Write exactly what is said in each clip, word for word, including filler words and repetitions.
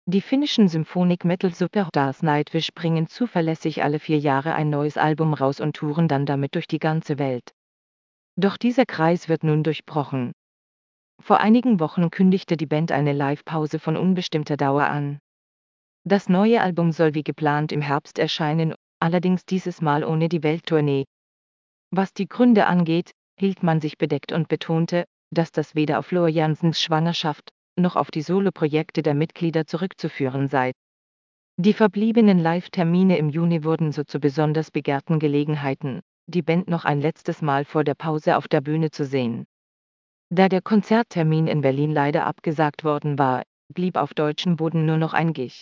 Die finnischen Symphonic-Metal-Superstars Nightwish bringen zuverlässig alle vier Jahre ein neues Album raus und touren dann damit durch die ganze Welt. Doch dieser Kreis wird nun durchbrochen. Vor einigen Wochen kündigte die Band eine Live-Pause von unbestimmter Dauer an. Das neue Album soll wie geplant im Herbst erscheinen, allerdings dieses Mal ohne die Welttournee. Was die Gründe angeht, hielt man sich bedeckt und betonte, dass das weder auf Floor Jansens Schwangerschaft noch auf die Soloprojekte der Mitglieder zurückzuführen sei. Die verbliebenen Live-Termine im Juni wurden so zu besonders begehrten Gelegenheiten, die Band noch ein letztes Mal vor der Pause auf der Bühne zu sehen. Da der Konzerttermin in Berlin leider abgesagt worden war, blieb auf deutschem Boden nur noch ein Gig.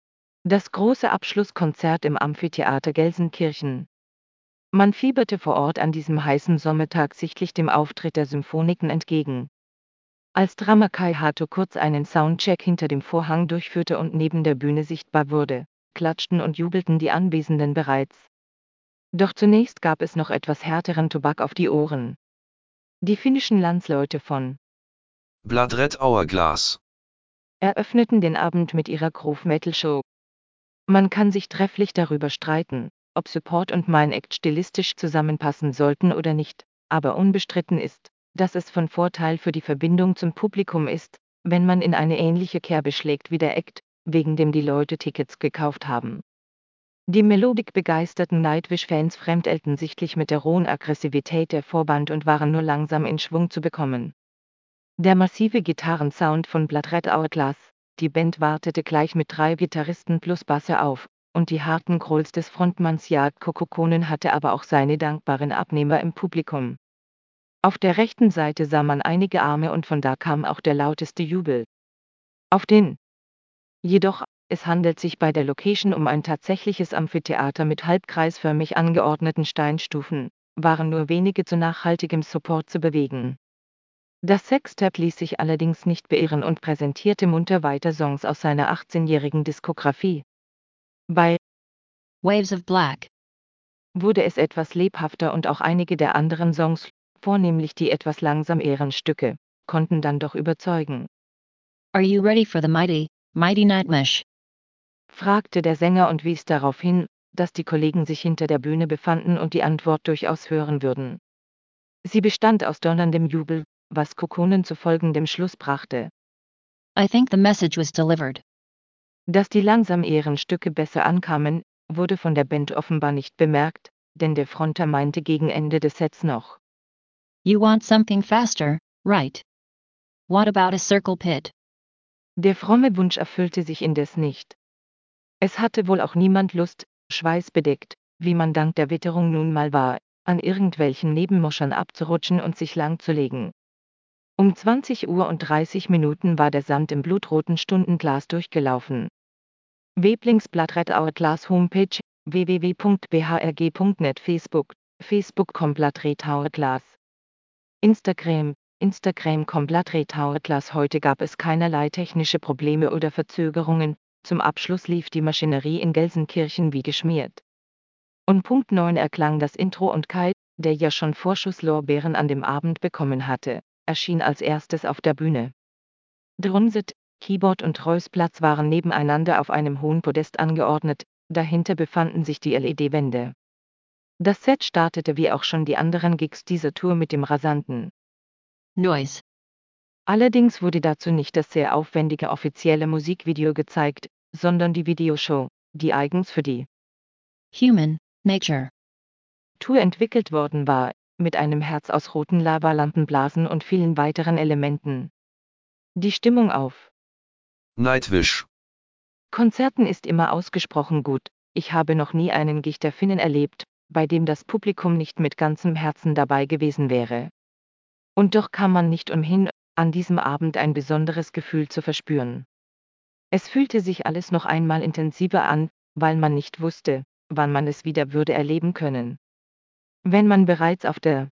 Das große Abschlusskonzert im Amphitheater Gelsenkirchen. Man fieberte vor Ort an diesem heißen Sommertag sichtlich dem Auftritt der Symphoniken entgegen. Als Drummer Kai Hato kurz einen Soundcheck hinter dem Vorhang durchführte und neben der Bühne sichtbar wurde, klatschten und jubelten die Anwesenden bereits. Doch zunächst gab es noch etwas härteren Tobak auf die Ohren. Die finnischen Landsleute von Blood Red Hourglass eröffneten den Abend mit ihrer Groove Metal Show. Man kann sich trefflich darüber streiten, ob Support und Mein Act stilistisch zusammenpassen sollten oder nicht, aber unbestritten ist, dass es von Vorteil für die Verbindung zum Publikum ist, wenn man in eine ähnliche Kerbe schlägt wie der Act, wegen dem die Leute Tickets gekauft haben. Die Melodic-begeisterten Nightwish-Fans fremdelten sichtlich mit der rohen Aggressivität der Vorband und waren nur langsam in Schwung zu bekommen. Der massive Gitarrensound von Blood Red Hourglass, die Band wartete gleich mit drei Gitarristen plus Basse auf, und die harten Growls des Frontmanns Jaakko Kokkonen hatte aber auch seine dankbaren Abnehmer im Publikum. Auf der rechten Seite sah man einige Arme und von da kam auch der lauteste Jubel. Auf den. Jedoch, es handelt sich bei der Location um ein tatsächliches Amphitheater mit halbkreisförmig angeordneten Steinstufen, waren nur wenige zu nachhaltigem Support zu bewegen. Das Sextett ließ sich allerdings nicht beirren und präsentierte munter weiter Songs aus seiner achtzehnjährigen Diskografie. Bei Waves of Black wurde es etwas lebhafter und auch einige der anderen Songs, vornehmlich die etwas langsameren Stücke, konnten dann doch überzeugen. Are you ready for the mighty, mighty Nightwish? Fragte der Sänger und wies darauf hin, dass die Kollegen sich hinter der Bühne befanden und die Antwort durchaus hören würden. Sie bestand aus donnerndem Jubel, was Kokkonen zu folgendem Schluss brachte. I think the message was delivered. Dass die langsameren Stücke besser ankamen, wurde von der Band offenbar nicht bemerkt, denn der Fronter meinte gegen Ende des Sets noch: You want something faster, right? What about a circle pit? Der fromme Wunsch erfüllte sich indes nicht. Es hatte wohl auch niemand Lust, schweißbedeckt, wie man dank der Witterung nun mal war, an irgendwelchen Nebenmoschern abzurutschen und sich langzulegen. Um zwanzig Uhr und dreißig Minuten war der Sand im blutroten Stundenglas durchgelaufen. Weblings Blood Red Hourglass Homepage, w w w punkt b h r g punkt net Facebook, facebook punkt com Blood Red Hourglass. Instagram, Instagram punkt com Blood Red Hourglass. Heute gab es keinerlei technische Probleme oder Verzögerungen, zum Abschluss lief die Maschinerie in Gelsenkirchen wie geschmiert. Um Punkt neun erklang das Intro und Kai, der ja schon Vorschusslorbeeren an dem Abend bekommen hatte, erschien als erstes auf der Bühne. Drumset, Keyboard und Reusplatz waren nebeneinander auf einem hohen Podest angeordnet, dahinter befanden sich die L E D-Wände. Das Set startete wie auch schon die anderen Gigs dieser Tour mit dem rasanten Noise. Allerdings wurde dazu nicht das sehr aufwendige offizielle Musikvideo gezeigt, sondern die Videoshow, die eigens für die Human Nature Tour entwickelt worden war, mit einem Herz aus roten Lavalampenblasen und vielen weiteren Elementen. Die Stimmung auf Nightwish Konzerten ist immer ausgesprochen gut. Ich habe noch nie einen Gig der Finnen erlebt, bei dem das Publikum nicht mit ganzem Herzen dabei gewesen wäre. Und doch kam man nicht umhin, an diesem Abend ein besonderes Gefühl zu verspüren. Es fühlte sich alles noch einmal intensiver an, weil man nicht wusste, wann man es wieder würde erleben können. Wenn man bereits auf der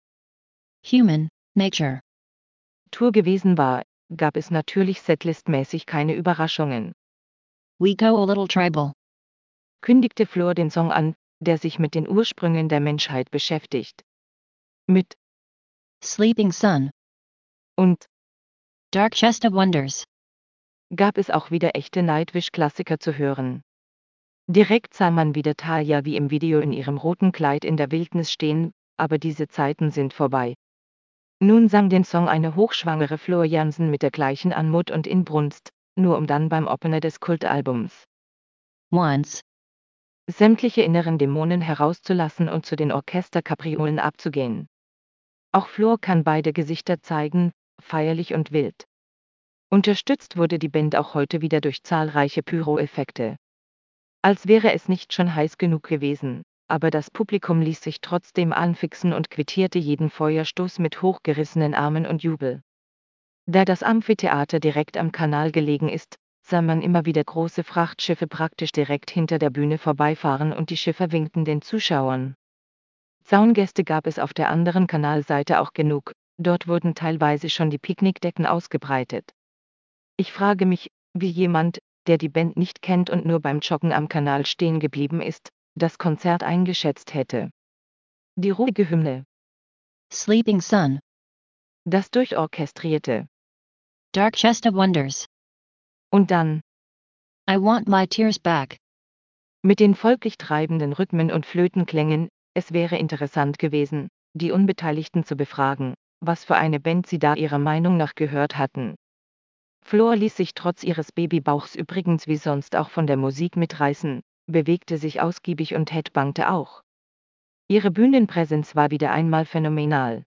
Human Nature Tour gewesen war, gab es natürlich setlistmäßig keine Überraschungen. We go a little tribal. Kündigte Floor den Song an, der sich mit den Ursprüngen der Menschheit beschäftigt. Mit Sleeping Sun. und Dark Chest of Wonders. gab es auch wieder echte Nightwish-Klassiker zu hören. Direkt sah man wieder Talia wie im Video in ihrem roten Kleid in der Wildnis stehen, aber diese Zeiten sind vorbei. Nun sang den Song eine hochschwangere Floor Jansen mit der gleichen Anmut und Inbrunst, nur um dann beim Opener des Kultalbums Once. sämtliche inneren Dämonen herauszulassen und zu den Orchesterkapriolen abzugehen. Auch Floor kann beide Gesichter zeigen, feierlich und wild. Unterstützt wurde die Band auch heute wieder durch zahlreiche Pyro-Effekte. Als wäre es nicht schon heiß genug gewesen, aber das Publikum ließ sich trotzdem anfixen und quittierte jeden Feuerstoß mit hochgerissenen Armen und Jubel. Da das Amphitheater direkt am Kanal gelegen ist, sah man immer wieder große Frachtschiffe praktisch direkt hinter der Bühne vorbeifahren und die Schiffer winkten den Zuschauern. Zaungäste gab es auf der anderen Kanalseite auch genug, dort wurden teilweise schon die Picknickdecken ausgebreitet. Ich frage mich, wie jemand, der die Band nicht kennt und nur beim Joggen am Kanal stehen geblieben ist, das Konzert eingeschätzt hätte. Die ruhige Hymne, Sleeping Sun. das durchorchestrierte. Dark Chest of Wonders. Und dann, I Want My Tears Back. mit den folglich treibenden Rhythmen und Flötenklängen, es wäre interessant gewesen, die Unbeteiligten zu befragen, was für eine Band sie da ihrer Meinung nach gehört hatten. Floor ließ sich trotz ihres Babybauchs übrigens wie sonst auch von der Musik mitreißen, bewegte sich ausgiebig und headbangte auch. Ihre Bühnenpräsenz war wieder einmal phänomenal.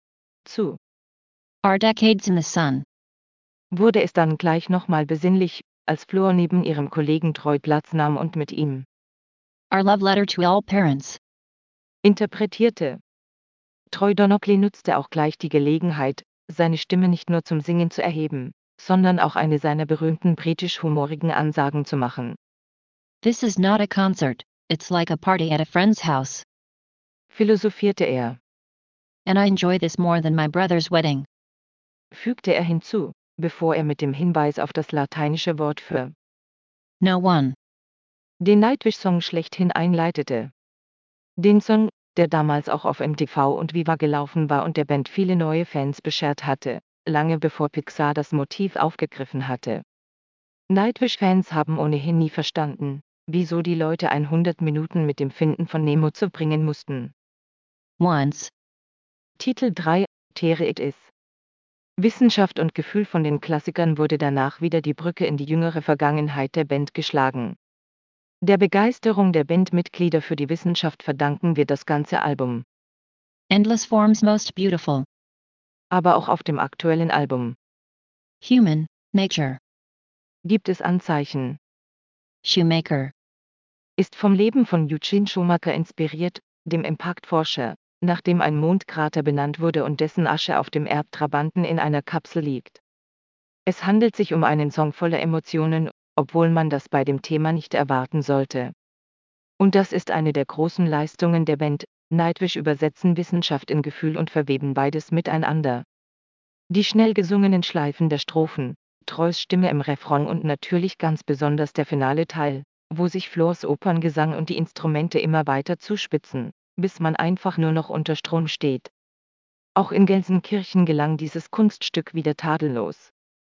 Zu Our Decades in the Sun. wurde es dann gleich nochmal besinnlich, als Floor neben ihrem Kollegen Troy Platz nahm und mit ihm Our Love Letter to All Parents. interpretierte. Troy Donockley nutzte auch gleich die Gelegenheit, seine Stimme nicht nur zum Singen zu erheben, sondern auch eine seiner berühmten britisch-humorigen Ansagen zu machen. This is not a concert, it's like a party at a friend's house. Philosophierte er. And I enjoy this more than my brother's wedding. Fügte er hinzu, bevor er mit dem Hinweis auf das lateinische Wort für No one. den Nightwish-Song schlechthin einleitete. Den Song, der damals auch auf M T V und Viva gelaufen war und der Band viele neue Fans beschert hatte, lange bevor Pixar das Motiv aufgegriffen hatte. Nightwish-Fans haben ohnehin nie verstanden, wieso die Leute hundert Minuten mit dem Finden von Nemo zubringen mussten. Once. Titel drei, Tere It Is. Wissenschaft und Gefühl. Von den Klassikern wurde danach wieder die Brücke in die jüngere Vergangenheit der Band geschlagen. Der Begeisterung der Bandmitglieder für die Wissenschaft verdanken wir das ganze Album. Endless Forms Most Beautiful. Aber auch auf dem aktuellen Album Human, Nature. gibt es Anzeichen. Shoemaker. Ist vom Leben von Eugene Schumacher inspiriert, dem Impact-Forscher, nachdem ein Mondkrater benannt wurde und dessen Asche auf dem Erdtrabanten in einer Kapsel liegt. Es handelt sich um einen Song voller Emotionen, obwohl man das bei dem Thema nicht erwarten sollte. Und das ist eine der großen Leistungen der Band. Nightwish übersetzen Wissenschaft in Gefühl und verweben beides miteinander. Die schnell gesungenen Schleifen der Strophen, Troys Stimme im Refrain und natürlich ganz besonders der finale Teil, wo sich Floors Operngesang und die Instrumente immer weiter zuspitzen, bis man einfach nur noch unter Strom steht. Auch in Gelsenkirchen gelang dieses Kunststück wieder tadellos.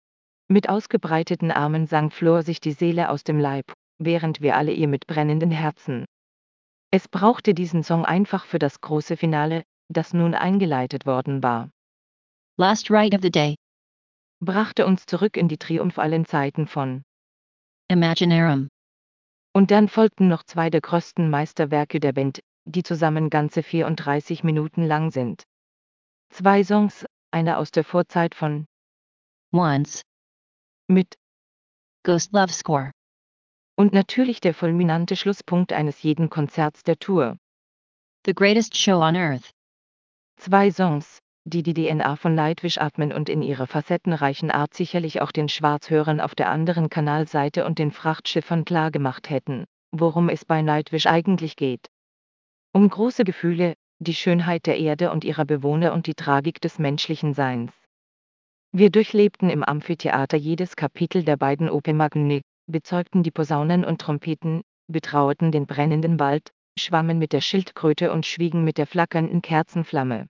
Mit ausgebreiteten Armen sang Floor sich die Seele aus dem Leib, während wir alle ihr mit brennenden Herzen. Es brauchte diesen Song einfach für das große Finale, das nun eingeleitet worden war. Last Ride of the Day. Brachte uns zurück in die triumphalen Zeiten von Imaginarum. Und dann folgten noch zwei der größten Meisterwerke der Band, die zusammen ganze vierunddreißig Minuten lang sind. Zwei Songs, einer aus der Vorzeit von Once. mit Ghost Love Score. und natürlich der fulminante Schlusspunkt eines jeden Konzerts der Tour. The Greatest Show on Earth. Zwei Songs, die die D N A von Nightwish atmen und in ihrer facettenreichen Art sicherlich auch den Schwarzhörern auf der anderen Kanalseite und den Frachtschiffern klargemacht hätten, worum es bei Nightwish eigentlich geht. Um große Gefühle, die Schönheit der Erde und ihrer Bewohner und die Tragik des menschlichen Seins. Wir durchlebten im Amphitheater jedes Kapitel der beiden Opern Magni, bezeugten die Posaunen und Trompeten, betrauerten den brennenden Wald, schwammen mit der Schildkröte und schwiegen mit der flackernden Kerzenflamme.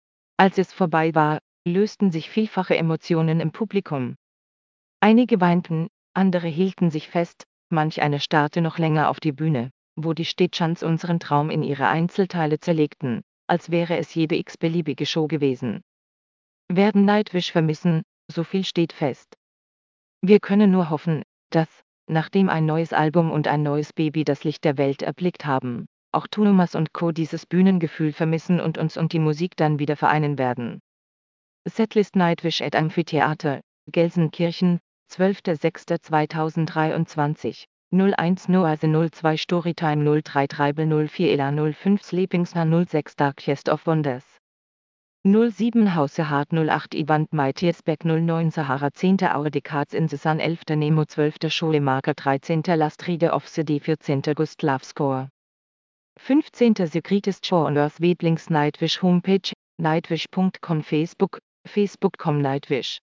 Als es vorbei war, lösten sich vielfache Emotionen im Publikum. Einige weinten, Andere hielten sich fest, manch eine starrte noch länger auf die Bühne, wo die Stagehans unseren Traum in ihre Einzelteile zerlegten, als wäre es jede x-beliebige Show gewesen. Werden Nightwish vermissen, so viel steht fest. Wir können nur hoffen, dass, nachdem ein neues Album und ein neues Baby das Licht der Welt erblickt haben, auch Thomas und Co. dieses Bühnengefühl vermissen und uns und die Musik dann wieder vereinen werden. Setlist Nightwish at Amphitheater, Gelsenkirchen, zwölfter sechster zweitausenddreiundzwanzig, null eins Noase null zwei Storytime null drei Treibel null vier Ela null fünf Sleepingsna null sechs Darkest of Wonders null sieben Hause Hart null acht Event Maitiesbeck null neun Sahara zehnter Hour Decades in the Sun elfter Nemo zwölfter Scholemarker dreizehnter Lastride of the D vierzehnter Gust Love Score fünfzehnter The Greatest Show on Earth Wedlings Nightwish Homepage, nightwish punkt com Facebook, facebook punkt com Nightwish